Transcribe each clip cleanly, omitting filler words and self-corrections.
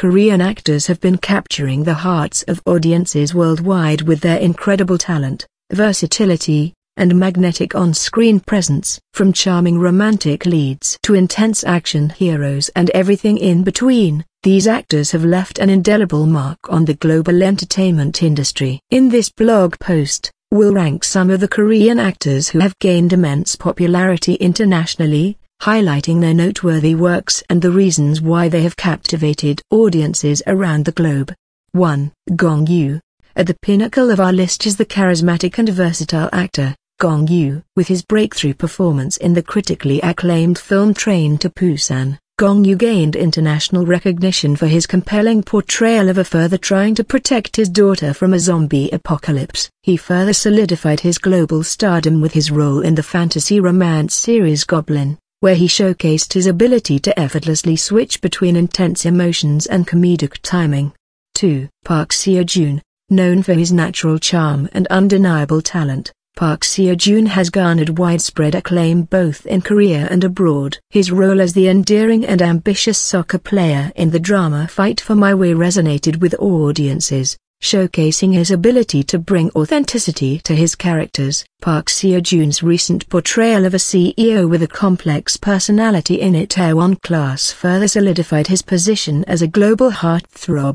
Korean actors have been capturing the hearts of audiences worldwide with their incredible talent, versatility, and magnetic on-screen presence. From charming romantic leads to intense action heroes and everything in between, these actors have left an indelible mark on the global entertainment industry. In this blog post, we'll rank some of the Korean actors who have gained immense popularity internationally, highlighting their noteworthy works and the reasons why they have captivated audiences around the globe. 1. Gong Yoo. At the pinnacle of our list is the charismatic and versatile actor, Gong Yoo. With his breakthrough performance in the critically acclaimed film Train to Busan, Gong Yoo gained international recognition for his compelling portrayal of a father trying to protect his daughter from a zombie apocalypse. He further solidified his global stardom with his role in the fantasy romance series Goblin, where he showcased his ability to effortlessly switch between intense emotions and comedic timing. 2. Park Seo-joon. Known for his natural charm and undeniable talent, Park Seo-joon has garnered widespread acclaim both in Korea and abroad. His role as the endearing and ambitious soccer player in the drama Fight for My Way resonated with audiences, showcasing his ability to bring authenticity to his characters. Park Seo-joon's recent portrayal of a CEO with a complex personality in Itaewon Class further solidified his position as a global heartthrob.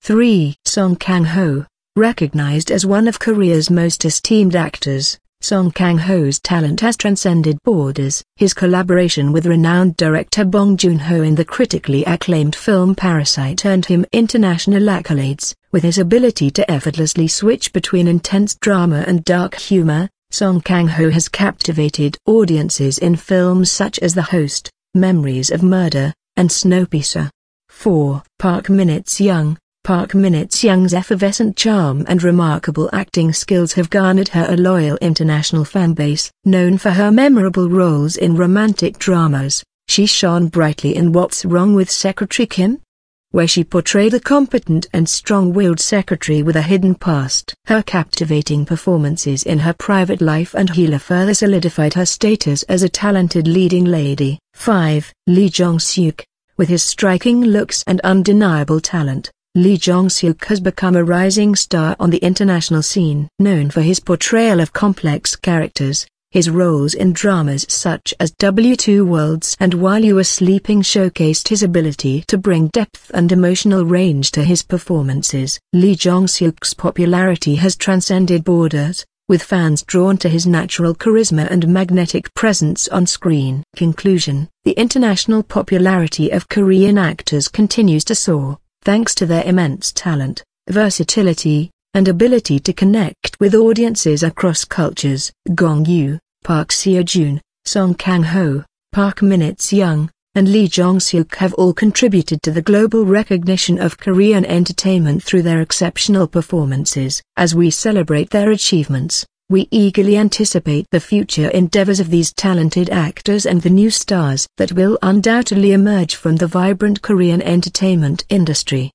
3. Song Kang-ho. Recognized as one of Korea's most esteemed actors, Song Kang-ho's talent has transcended borders. His collaboration with renowned director Bong Joon-ho in the critically acclaimed film Parasite earned him international accolades. With his ability to effortlessly switch between intense drama and dark humor, Song Kang-ho has captivated audiences in films such as The Host, Memories of Murder, and Snowpiercer. 4. Park Min-seung. Park Min-seung's effervescent charm and remarkable acting skills have garnered her a loyal international fanbase. Known for her memorable roles in romantic dramas, she shone brightly in What's Wrong with Secretary Kim, where she portrayed a competent and strong-willed secretary with a hidden past. Her captivating performances in her private life and Healer further solidified her status as a talented leading lady. 5. Lee Jong-seok. With his striking looks and undeniable talent, Lee Jong-seok has become a rising star on the international scene. Known for his portrayal of complex characters, his roles in dramas such as W2 Worlds and While You Were Sleeping showcased his ability to bring depth and emotional range to his performances. Lee Jong-seok's popularity has transcended borders, with fans drawn to his natural charisma and magnetic presence on screen. Conclusion. The international popularity of Korean actors continues to soar, thanks to their immense talent, versatility, and ability to connect with audiences across cultures. Gong Yoo, Park Seo-joon, Song Kang-ho, Park Min-seung, and Lee Jong-seok have all contributed to the global recognition of Korean entertainment through their exceptional performances. As we celebrate their achievements, we eagerly anticipate the future endeavors of these talented actors and the new stars that will undoubtedly emerge from the vibrant Korean entertainment industry.